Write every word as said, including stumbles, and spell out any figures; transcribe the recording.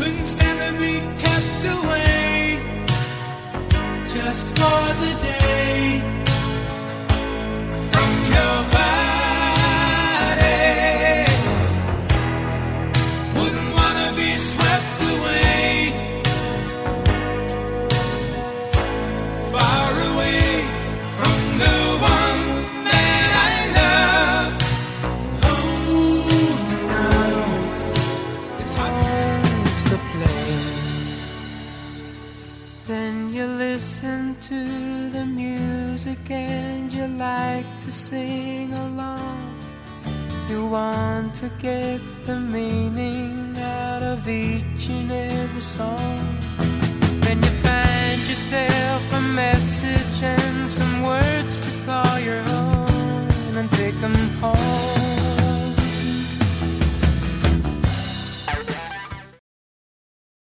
couldn't stand to be kept away just for the day from your body. Wouldn't wanna be swept away, far away from the one that I love. Oh, now it's hard to play. Then you listen to the music and you like to sing along. You want to get the meaning out of each and every song. Then you find yourself a message and some words to call your own and take them home.